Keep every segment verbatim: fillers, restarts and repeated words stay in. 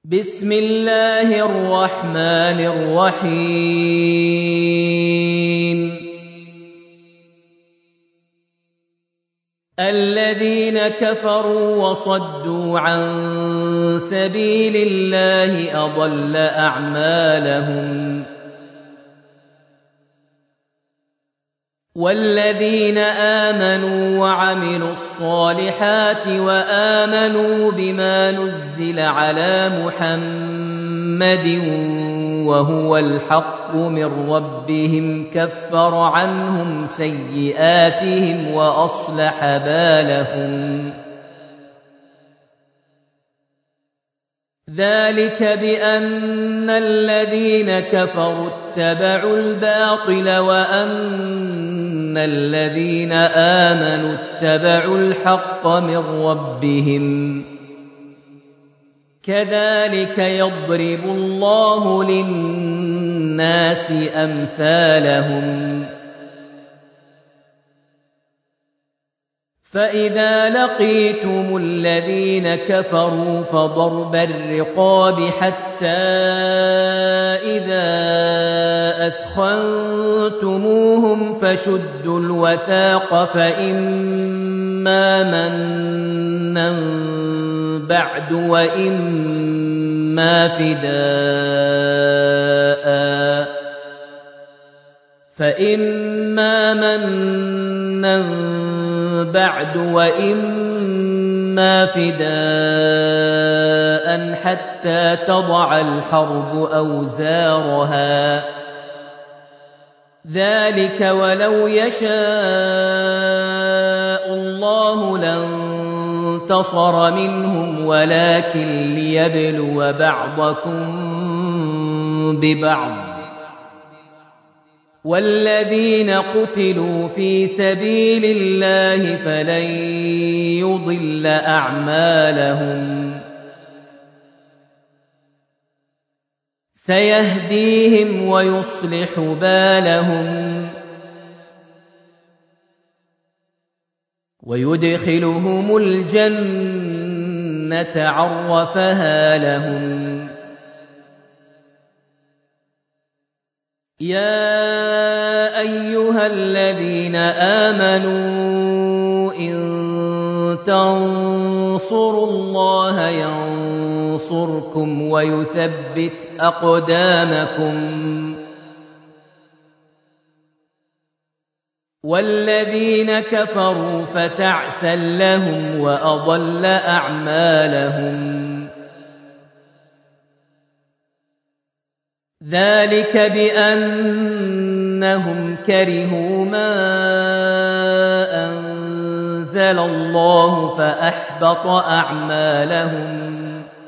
بسم الله الرحمن الرحيم الذين كفروا وصدوا عن سبيل الله أضل أعمالهم والذين آمنوا وعملوا الصالحات وآمنوا بما نزل على محمد وهو الحق من ربهم كفر عنهم سيئاتهم وأصلح بالهم ذلك بأن الذين كفروا اتبعوا الباطل وأن الذين آمنوا اتبعوا الحق من ربهم كذلك يضرب الله للناس أمثالهم فإذا لقيتم الذين كفروا فضرب الرقاب حتى إذا أثخنتموهم فشدوا الوثاق فإما منا بعد وإما فداء فإما منا بعد وإما فداء حتى تضع الحرب أوزارها ذلك ولو يشاء الله لانتصر منهم ولكن ليبلو بعضكم ببعض والذين قتلوا في سبيل الله فلن يضل أعمالهم سيهديهم ويصلح بالهم ويدخلهم الجنة عرفها لهم يا أيها الذين آمنوا إن تنصروا الله ينصركم ويثبت أقدامكم والذين كفروا فتعسا لهم وأضل أعمالهم ذلك بأنهم كرهوا ما أنزل الله فأحبط أعمالهم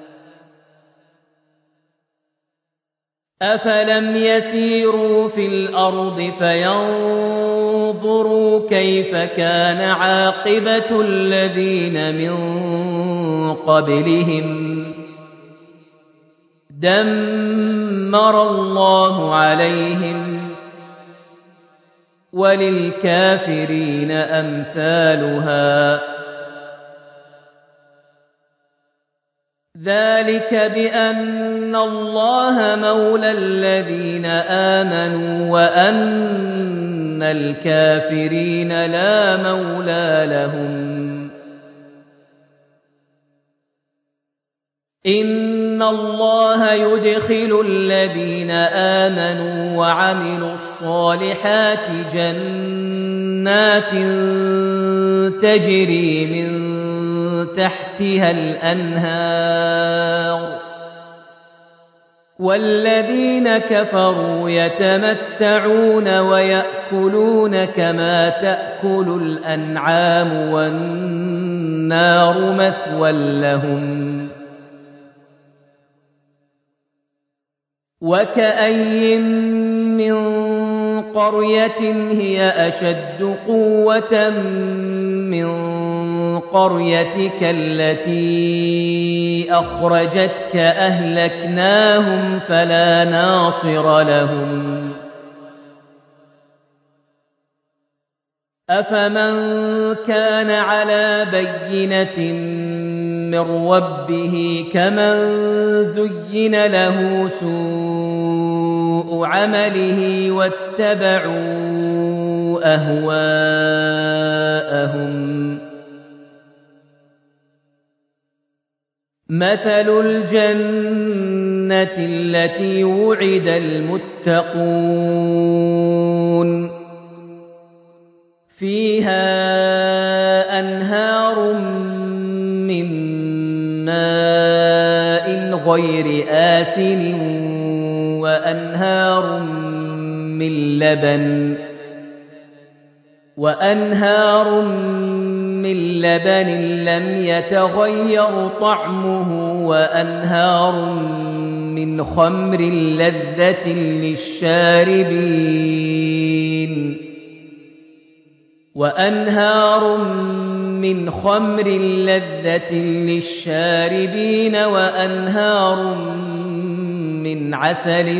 أفلم يسيروا في الأرض فينظروا كيف كان عاقبة الذين من قبلهم دمر الله عليهم وللكافرين أمثالها ذلك بأن الله مولى الذين آمنوا وأن الكافرين لا مولى لهم إن الله يدخل الذين آمنوا وعملوا الصالحات جنات تجري من تحتها الأنهار والذين كفروا يتمتعون ويأكلون كما تأكل الأنعام والنار مثوى لهم وكأين من قرية هي أشد قوة من قريتك التي أخرجتك أهلكناهم فلا ناصر لهم أفمن كان على بينة من ربه كمن زين له سوء عمله واتبعوا أهواءهم. مثل الجنة التي وعد المتقون فيها أنهار من ماء غير آسن وأنهار من لبن وأنهار من لبن لم يتغير طعمه وأنهار من خمر لذة للشاربين وأنهار من خمر لذة للشاربين وأنهار من عسل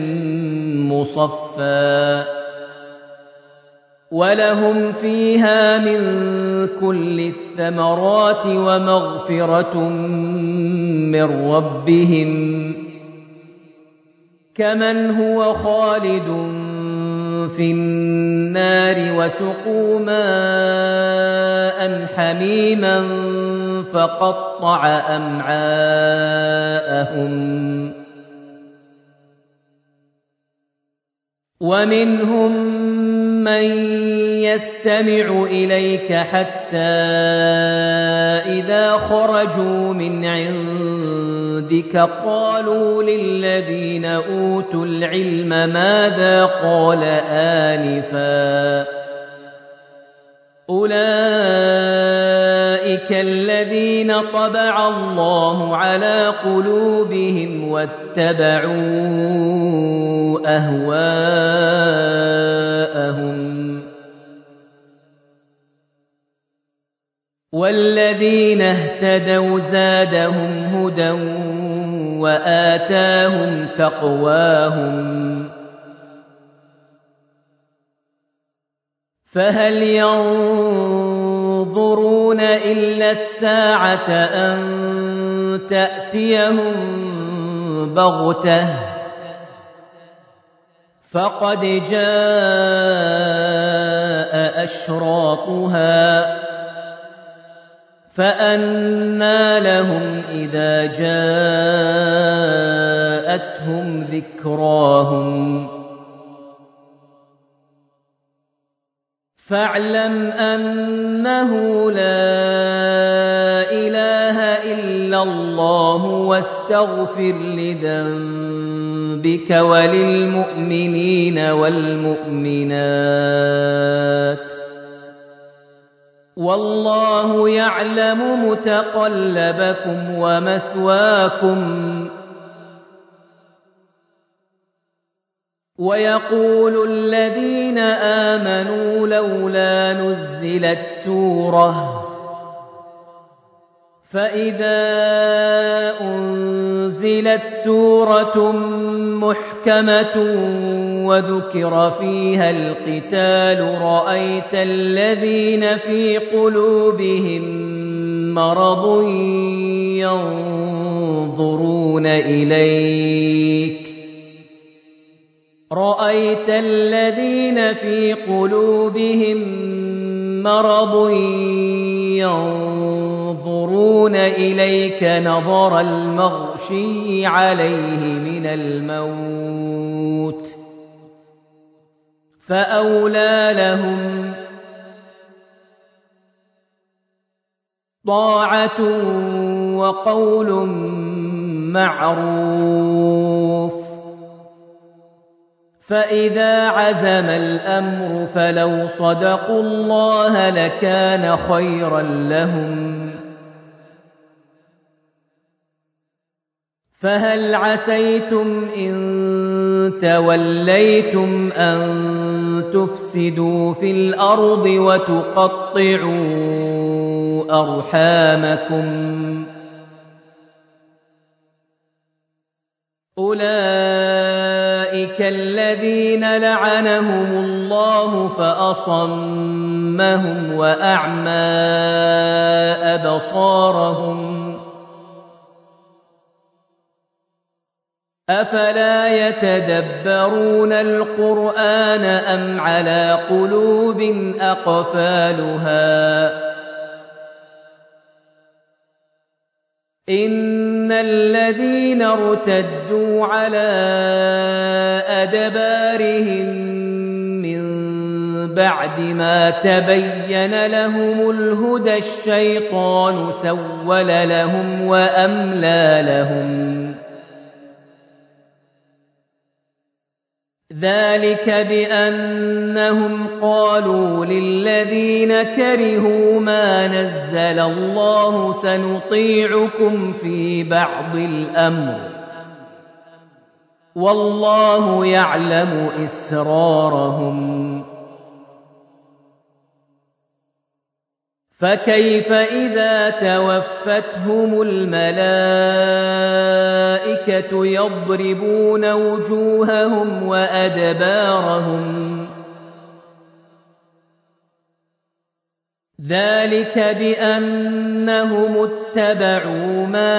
مصفى ولهم فيها من كل الثمرات ومغفرة من ربهم كمن هو خالد في النار وسقوا ماء حميما فقطع أمعاءهم. ومنهم من يستمع إليك حتى إذا خرجوا من عندك قالوا للذين أوتوا العلم ماذا قال آنفا أولئك الذين طبع الله على قلوبهم واتبعوا أهواءهم. والذين اهتدوا زادهم هدى وآتاهم تقواهم فهل ينظرون إلا الساعة أن تأتيهم بغتة فقد جاء أشراطها فأنى لهم إذا جاءتهم ذكراهم فاعلم أنه لا إله إلا الله واستغفر لذنبك وللمؤمنين والمؤمنات والله يعلم متقلبكم ومثواكم. ويقول الذين آمنوا لولا نزلت سورة فإذا أنزلت سورة محكمة وذكر فيها القتال رأيت الذين في قلوبهم مرض ينظرون إليك رأيت الذين في قلوبهم مرض ينظرون إليك نظر المغشي عليه من الموت فأولى لهم طاعة وقول معروف. فإذا عزم الأمر فلو صدقوا الله لكان خيرا لهم. فهل عسيتم إن توليتم أن تفسدوا في الأرض وتقطعوا أرحامكم أولئك الذين لعنهم الله فأصمهم وأعمى أبصارهم أفلا يتدبرون القرآن أم على قلوب أقفالها إن الذين ارتدوا على أدبارهم من بعد ما تبين لهم الهدى الشيطان سول لهم وأملى لهم ذلك بأنهم قالوا للذين كرهوا ما نزل الله سنطيعكم في بعض الأمر والله يعلم إسرارهم فكيف إذا توفتهم الملائكة يضربون وجوههم وأدبارهم ذلك بأنهم اتبعوا ما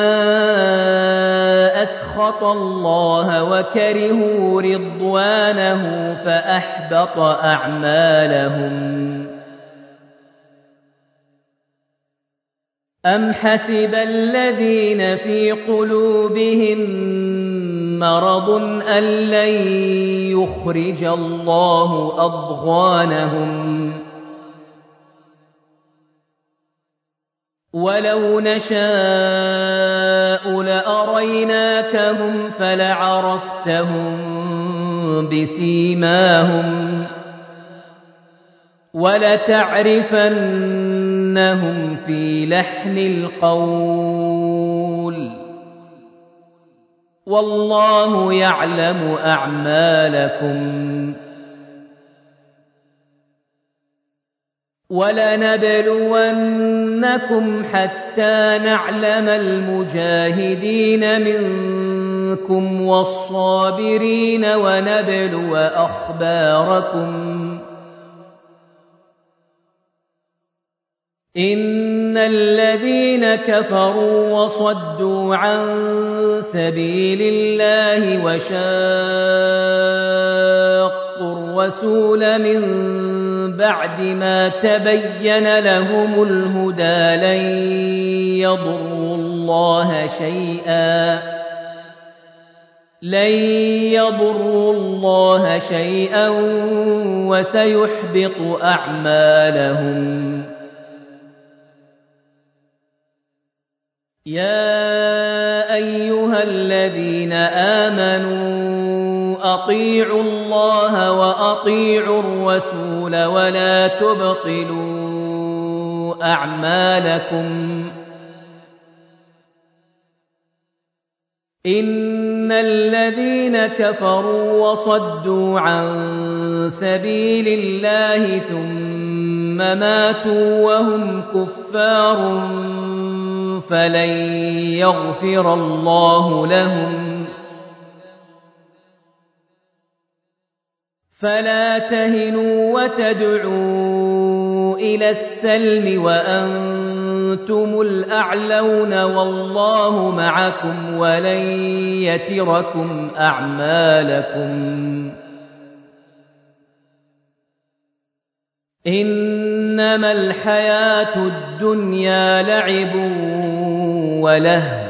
أسخط الله وكرهوا رضوانه فأحبط أعمالهم أم حسب الذين في قلوبهم مرض أن لن يخرج الله أضغانهم ولو نشاء لأريناكهم فلعرفتهم بسيماهم ولتعرفنهم في لحن القول والله يعلم أعمالكم ولنبلونكم حتى نعلم المجاهدين منكم والصابرين ونبلو أخباركم إن الذين كفروا وصدوا عن سبيل الله وشاقوا الرسول من بعد ما تبين لهم الهدى لن يضروا الله شيئا لن يضروا الله شيئا وسيحبط أعمالهم يا أيها الذين آمنوا أطيعوا الله وأطيعوا الرسول ولا تبطلوا أعمالكم إن الذين كفروا وصدوا عن سبيل الله ثم ماتوا وهم كفار فلن يغفر الله لهم فلا تهنوا وتدعوا إلى السلم وأنتم الأعلون والله معكم ولن يتركم أعمالكم إنما الحياة الدنيا لعب ولهو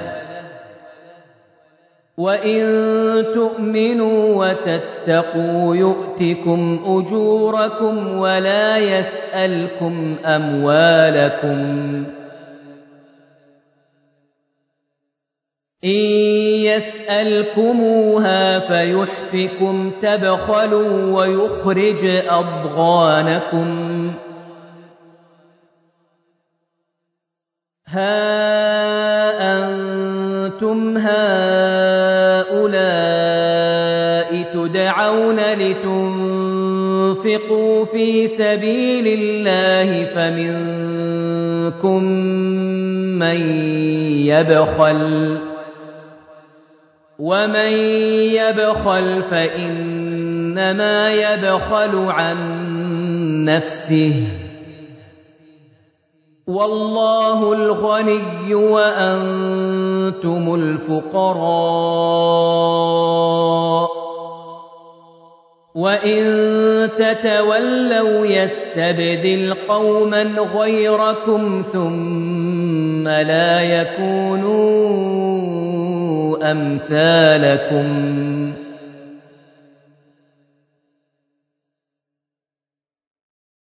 وإن تؤمنوا وتتقوا يؤتكم أجوركم ولا يسألكم أموالكم إن يسألكموها فيحفكم تبخلوا ويخرج أضغانكم ها أنتم هؤلاء تدعون لتنفقوا في سبيل الله فمنكم من يبخل ومن يبخل فإنما يبخل عن نفسه والله الغني وأنتم الفقراء وإن تتولوا يستبدل قوما غيركم ثم لا يكونوا أمثالكم